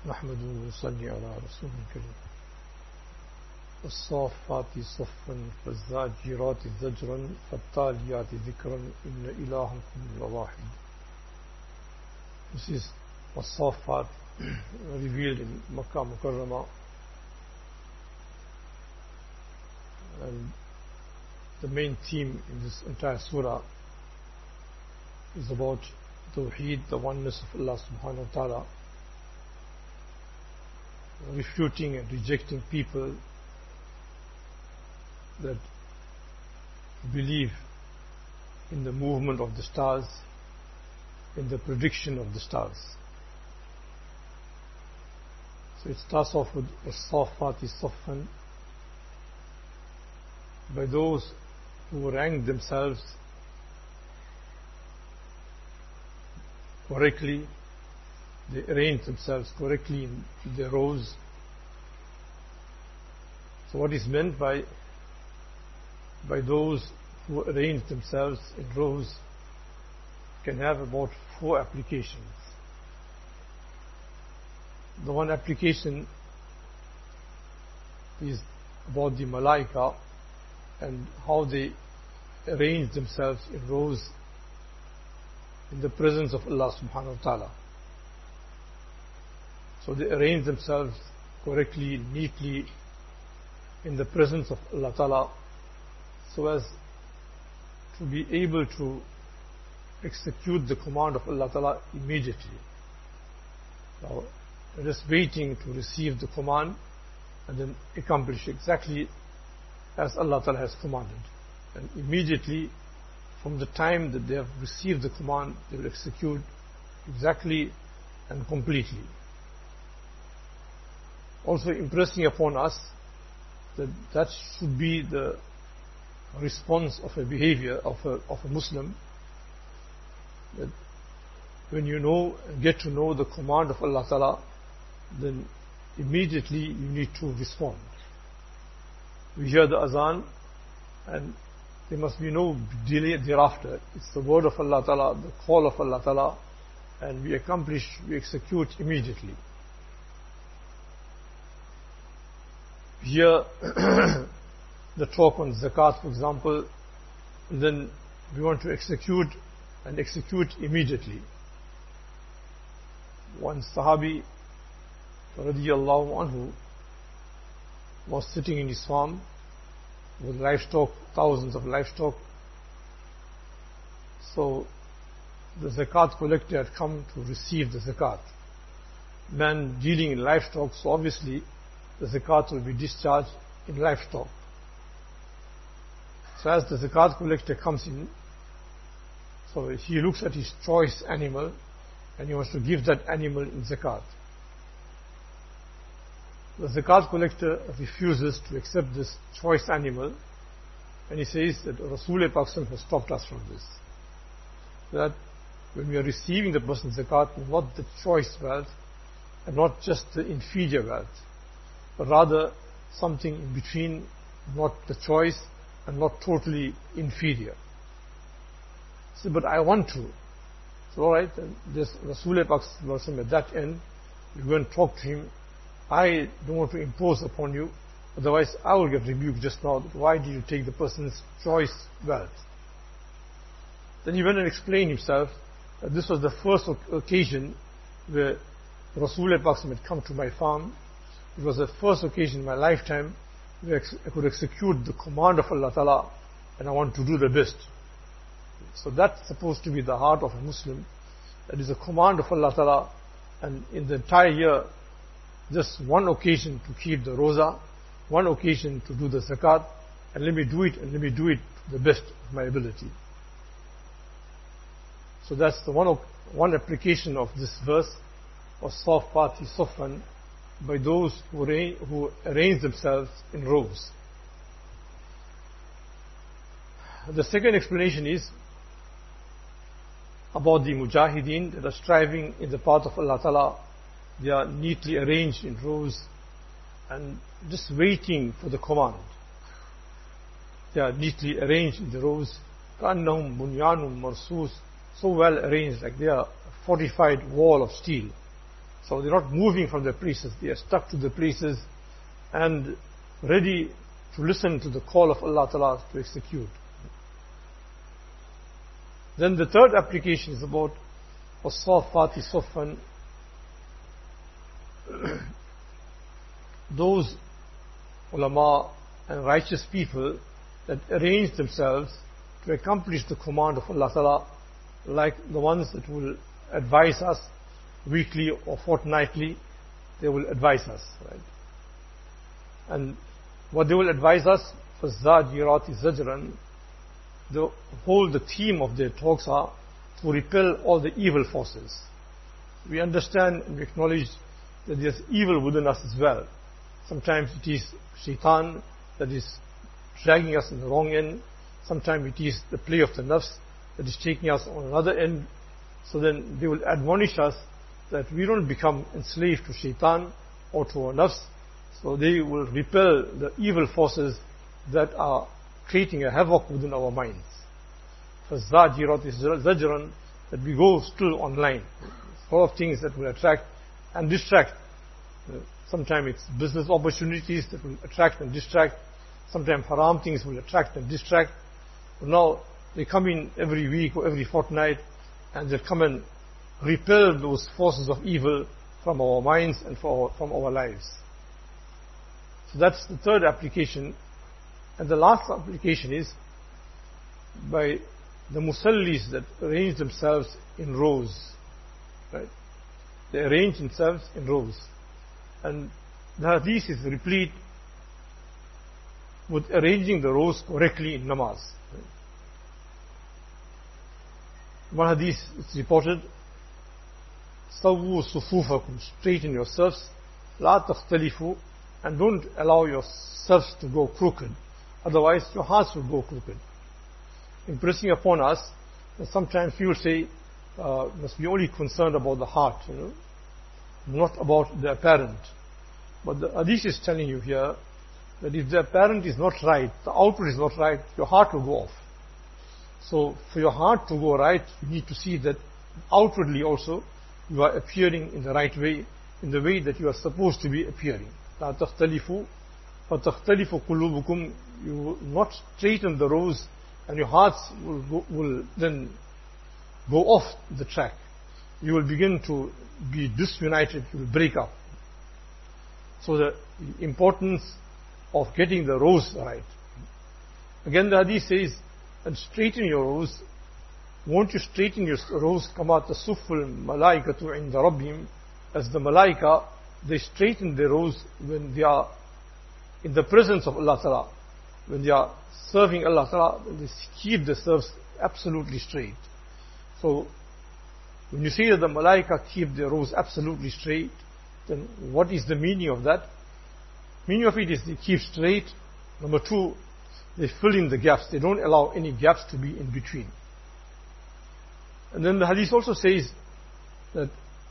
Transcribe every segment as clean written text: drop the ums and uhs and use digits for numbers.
نحمده ونصلي على رسول الكريم والصافات صفا فالزاجرات زجرا فالتاليات ذكرا إن إلهكم لواحد. This is والصافات revealed in Makkah Mukarramah, and the main theme in this entire surah is about Tawheed, the oneness of Allah subhanahu wa ta'ala, refuting and rejecting people that believe in the movement of the stars, in the prediction of the stars. So it starts off with as-saffati saffan, by those who rank themselves correctly, they arrange themselves correctly in their rows. So what is meant by those who arrange themselves in rows can have about 4 applications. The one application is about the Malaika and how they arrange themselves in rows in the presence of Allah subhanahu wa ta'ala. So they arrange themselves correctly, neatly in the presence of Allah ta'ala, so as to be able to execute the command of Allah ta'ala immediately. Now, just waiting to receive the command and then accomplish exactly as Allah ta'ala has commanded. And immediately, from the time that they have received the command, they will execute exactly and completely. Also impressing upon us that should be the response of a behavior of a Muslim, that when you get to know the command of Allah Ta'ala, then immediately you need to respond. We hear the azan and there must be no delay thereafter. It's the word of Allah Ta'ala, the call of Allah Ta'ala, and we execute immediately. Here, the talk on zakat, for example, then we want to execute immediately. One Sahabi, radiyallahu anhu, was sitting in his farm with livestock, thousands of livestock. So the zakat collector had come to receive the zakat. Man dealing in livestock, so obviously the zakat will be discharged in livestock. So as the zakat collector comes in, so he looks at his choice animal and he wants to give that animal in zakat. The zakat collector refuses to accept this choice animal, and he says that Rasul Pak has stopped us from this. That when we are receiving the person's zakat, not the choice wealth and not just the inferior wealth, but rather something in between, not the choice and not totally inferior. So, but I want to. So alright, this Rasul Pak at that end, we go and talk to him. I don't want to impose upon you, otherwise I will get rebuked just now. Why did you take the person's choice wealth? Then he went and explained himself that this was the first occasion where Rasul Pak had come to my farm. It was the first occasion in my lifetime where I could execute the command of Allah Ta'ala, and I want to do the best. So that's supposed to be the heart of a Muslim. That is a command of Allah Ta'ala, and in the entire year, just one occasion to keep the roza, one occasion to do the zakat, and let me do it to the best of my ability. So that's the one application of this verse of saffati saffan, by those who arrange themselves in rows. The second explanation is about the mujahideen that are striving in the path of Allah Ta'ala. They are neatly arranged in rows and just waiting for the command. They are neatly arranged in the rows. كَأَنَّهُمْ بُنْيَانٌ مَرْصُوصٌ, so well arranged, like they are a fortified wall of steel. So they're not moving from their places. They are stuck to the places and ready to listen to the call of Allah Ta'ala to execute. Then the third application is about وَالصَّافَّاتِ صَفًّا. Those ulama and righteous people that arrange themselves to accomplish the command of Allah Ta'ala, like the ones that will advise us weekly or fortnightly, they will advise us, right? And what they will advise us, فَالزَّاجِرَاتِ زَجْرًا, the theme of their talks are to repel all the evil forces. We understand and we acknowledge that there's evil within us as well. Sometimes it is shaitan that is dragging us in the wrong end. Sometimes it is the play of the nafs that is taking us on another end. So then they will admonish us that we don't become enslaved to shaitan or to our nafs. So they will repel the evil forces that are creating a havoc within our minds. فَالزَّاجِرَاتِ زَجْرًا, that we go still online. Full of things that will attract and distract. Sometimes it's business opportunities that will attract and distract. Sometimes haram things will attract and distract. But now they come in every week or every fortnight and they'll come and repel those forces of evil from our minds and from our lives. So that's the third application. And the last application is by the musallis that arrange themselves in rows. Right? They arrange themselves in rows. And the hadith is replete with arranging the rows correctly in namaz. Right? One hadith is reported, سَوُّوا صُفُوفَكُمْ, straighten yourselves, لَا تَخْتَلِفُوا, and don't allow yourselves to go crooked. Otherwise, your hearts will go crooked. Impressing upon us that sometimes people say, must be only concerned about the heart, not about the apparent. But the hadith is telling you here that if the apparent is not right, the outward is not right, your heart will go off. So for your heart to go right, you need to see that outwardly also you are appearing in the right way, in the way that you are supposed to be appearing. لَا تَخْتَلِفُوا فَتَخْتَلِفُ قُلُوبُكُمْ, you will not straighten the rows and your hearts will then go off the track. You will begin to be disunited, you will break up. So the importance of getting the rows right. Again the hadith says, and straighten your rows. Won't you straighten your rows? كَمَا تَصُفُّ الْمَلَائِكَةُ عِنْدَ رَبِّهِمْ, as the malaika, they straighten their rows when they are in the presence of Allah Ta'ala. When they are serving Allah Ta'ala, they keep the serves absolutely straight. So, when you say that the malaika keep their rows absolutely straight, then what is the meaning of that? Meaning of it is they keep straight. Number two, they fill in the gaps. They don't allow any gaps to be in between. And then the hadith also says that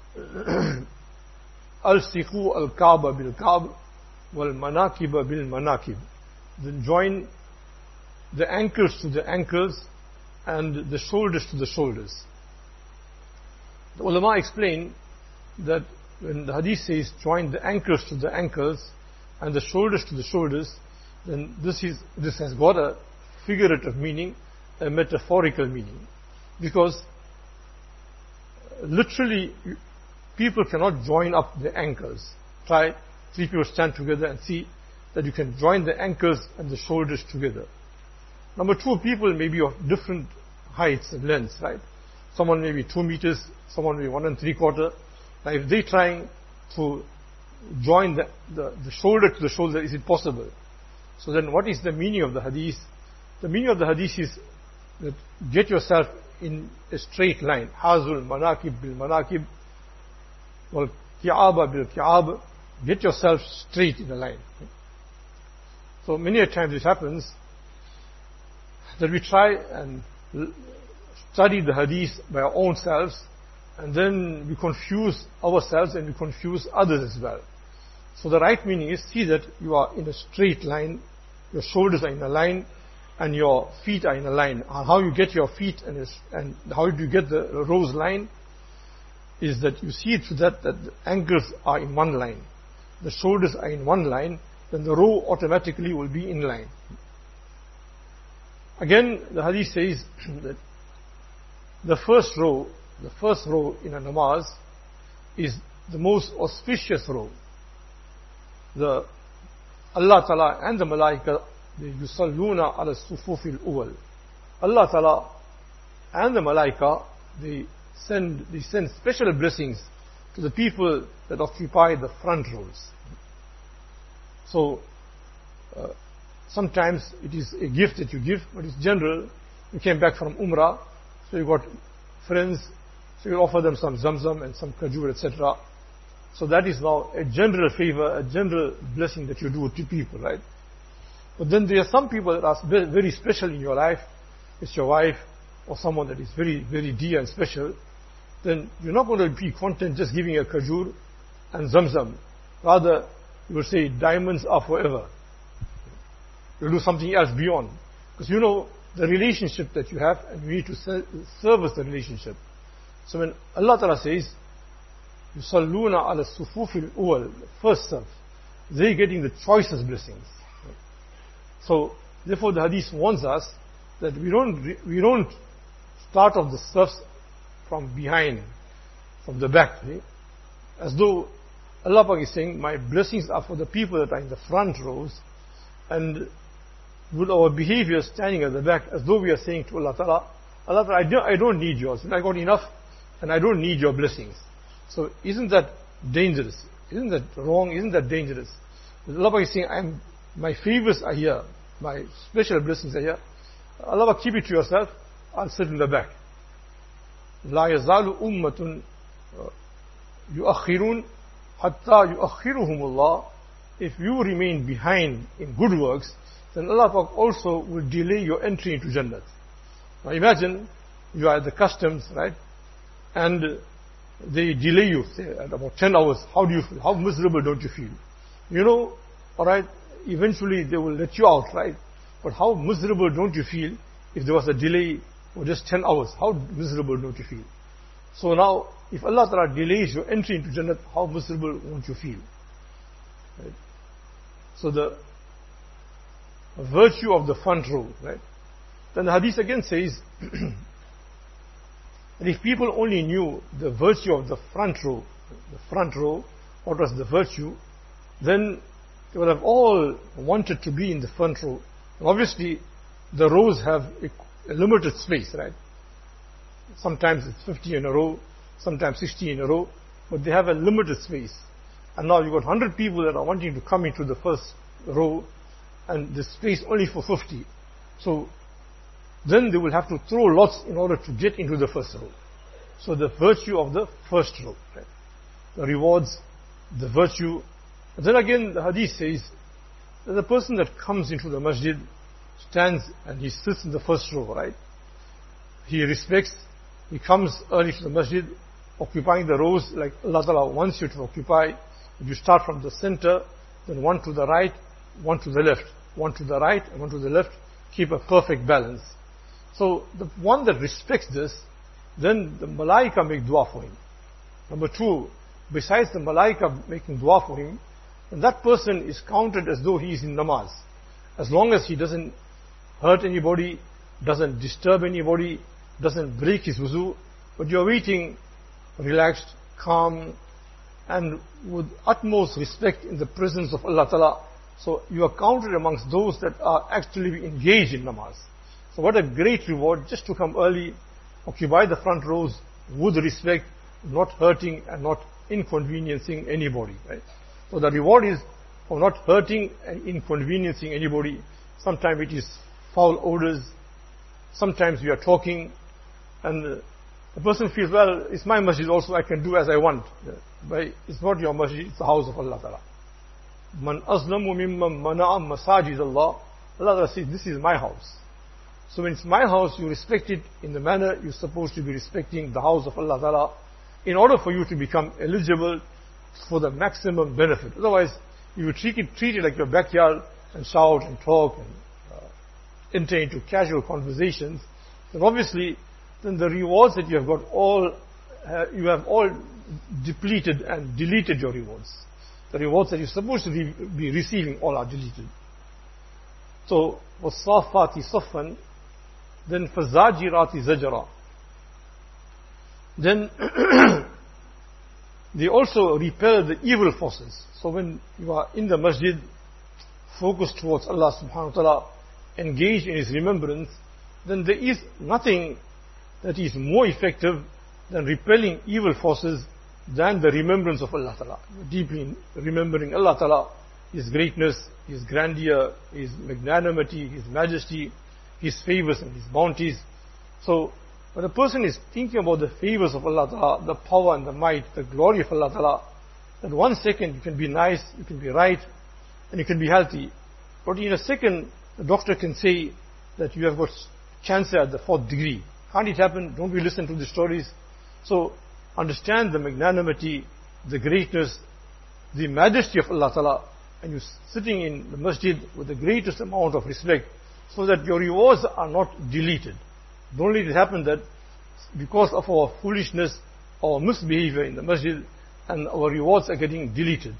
Al-Siqu al-Kaaba bil-Kaab wal-Manakiba bil-Manakib. Then join the ankles to the ankles and the shoulders to the shoulders. The ulama explain that when the hadith says join the ankles to the ankles and the shoulders to the shoulders, then this has got a figurative meaning, a metaphorical meaning. Because literally people cannot join up the ankles. Try 3 people stand together and see that you can join the ankles and the shoulders together. Number two, people may be of different heights and lengths, right? Someone may be 2 meters, someone may be 1 3/4. Now if they're trying to join the shoulder to the shoulder, is it possible? So then what is the meaning of the hadith? The meaning of the hadith is that get yourself in a straight line. Hazul manakib bil manakib wal ki'aba bil ki'ab. Get yourself straight in a line. So many a times it happens that we try and study the hadith by our own selves, and then we confuse ourselves and we confuse others as well. So the right meaning is, see that you are in a straight line, your shoulders are in a line, and your feet are in a line. How you get your feet and how do you get the rose line is that you see through that the ankles are in one line, the shoulders are in one line, then the row automatically will be in line. Again, the hadith says that the first row in a namaz is the most auspicious row. The Allah Ta'ala and the Malaika, they yusalluna ala sufufil uwal. Allah Ta'ala and the Malaika, they send special blessings to the people that occupy the front rows. So, sometimes it is a gift that you give, but it's general. You came back from Umrah, so you got friends, so you offer them some zamzam and some kajur, etc. So that is now a general favor, a general blessing that you do to people, right? But then there are some people that are very special in your life. It's your wife or someone that is very, very dear and special. Then you're not going to be content just giving a kajur and zamzam. Rather, you will say diamonds are forever. You'll do something else beyond. Because you know the relationship that you have and you need to service the relationship. So when Allah Ta'ala says, Yusalluna ala sufufil uwal, first serve, they're getting the choicest blessings. So therefore the hadith warns us that we don't start off the serfs from behind, from the back. As though Allah Pak is saying, my blessings are for the people that are in the front rows, and with our behavior standing at the back, as though we are saying to Allah Ta'ala, Allah Ta'ala, I don't need yours, I got enough, and I don't need your blessings. So isn't that dangerous? Isn't that wrong? Isn't that dangerous? Allah Ta'ala is saying, my favors are here, my special blessings are here. Allah Ta'ala, keep it to yourself, I'll sit in the back. لا يزال أمة يؤخرون حتى يؤخرهم الله. If you remain behind in good works, then Allah Ta'ala also will delay your entry into Jannat. Now imagine you are at the customs, right? And they delay you, say, at about 10 hours. How do you feel? How miserable don't you feel? You know, alright, eventually they will let you out, right? But how miserable don't you feel if there was a delay for just 10 hours? How miserable don't you feel? So now, if Allah Ta'ala delays your entry into Jannat, how miserable won't you feel? Right? So the virtue of the front row, right? Then the hadith again says, that if people only knew the virtue of the front row, what was the virtue, then they would have all wanted to be in the front row. And obviously, the rows have a limited space, right? Sometimes it's 50 in a row, sometimes 60 in a row, but they have a limited space. And now you've got 100 people that are wanting to come into the first row, and the space only for 50. So then they will have to throw lots in order to get into the first row. So the virtue of the first row, right? The rewards, the virtue. And then again the hadith says that the person that comes into the masjid stands and he sits in the first row, right? He respects, he comes early to the masjid, occupying the rows like Allah Ta'ala wants you to occupy. If you start from the center, then one to the right, one to the left, one to the right and one to the left, keep a perfect balance. So the one that respects this, then the Malaika make dua for him. Number two, besides the Malaika making dua for him, then that person is counted as though he is in namaz. As long as he doesn't hurt anybody, doesn't disturb anybody, doesn't break his wuzu, but you're waiting, relaxed, calm, and with utmost respect in the presence of Allah Ta'ala. So you are counted amongst those that are actually engaged in namaz. So what a great reward just to come early, occupy the front rows with respect, not hurting and not inconveniencing anybody, right? So the reward is for not hurting and inconveniencing anybody. Sometimes it is foul odors, sometimes we are talking, and the person feels, well, it's my masjid also, I can do as I want. But it's not your masjid, it's the house of Allah Ta'ala. Man azlamu mimman mana'a masajid Allah. Allah Ta'ala says, this is my house. So when it's my house, you respect it in the manner you're supposed to be respecting the house of Allah Ta'ala, in order for you to become eligible for the maximum benefit. Otherwise, you will treat it like your backyard and shout and talk and enter into casual conversations. Then obviously, then the rewards that you have got you have all depleted and deleted your rewards. The rewards that you're supposed to be receiving all are deleted. So, وَالصَّافَّاتِ صَفًّا, then فَالزَّاجِرَاتِ زَجْرًا. Then they also repel the evil forces. So when you are in the masjid, focused towards Allah subhanahu wa ta'ala, engaged in His remembrance, then there is nothing that is more effective than repelling evil forces than the remembrance of Allah ta'ala. Deeply remembering Allah ta'ala, His greatness, His grandeur, His magnanimity, His majesty, His favors and His bounties. So when a person is thinking about the favors of Allah ta'ala, the power and the might, the glory of Allah ta'ala, then 1 second you can be nice, you can be right, and you can be healthy. But in a second, the doctor can say that you have got cancer at the 4th degree. Can't it happen? Don't we listen to the stories? So understand the magnanimity, the greatness, the majesty of Allah ta'ala, and you're sitting in the masjid with the greatest amount of respect, so that your rewards are not deleted. Don't let it happen that because of our foolishness, our misbehavior in the masjid, and our rewards are getting deleted.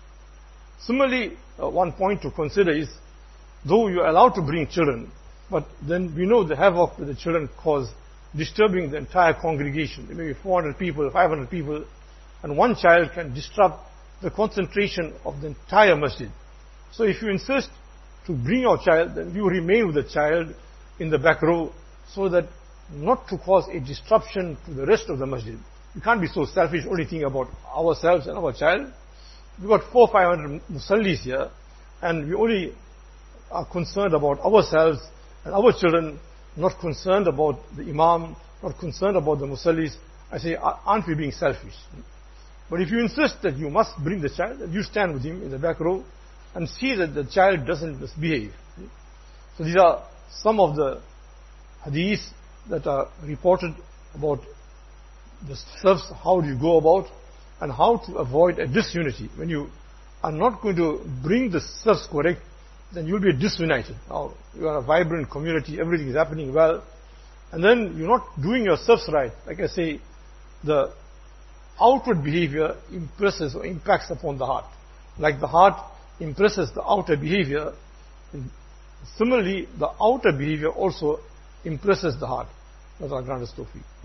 Similarly, one point to consider is, though you are allowed to bring children, but then we know the havoc that the children cause, disturbing the entire congregation. There may be 400 people, 500 people, and one child can disrupt the concentration of the entire masjid. So if you insist to bring your child, then you remain with the child in the back row, so that not to cause a disruption to the rest of the masjid. You can't be so selfish, only think about ourselves and our child. We've got 400-500 musallis here, and we only are concerned about ourselves and our children, not concerned about the imam, not concerned about the musallis. I say, aren't we being selfish? But if you insist that you must bring the child, you stand with him in the back row and see that the child doesn't misbehave. So these are some of the hadiths that are reported about the steps, how do you go about, and how to avoid a disunity. When you are not going to bring the steps correct, then you'll be disunited. Now, you are a vibrant community, everything is happening well, and then you're not doing your steps right. Like I say, the outward behavior impresses or impacts upon the heart. Like the heart impresses the outer behavior, similarly, the outer behavior also impresses the heart. That's our grant us tawfiq.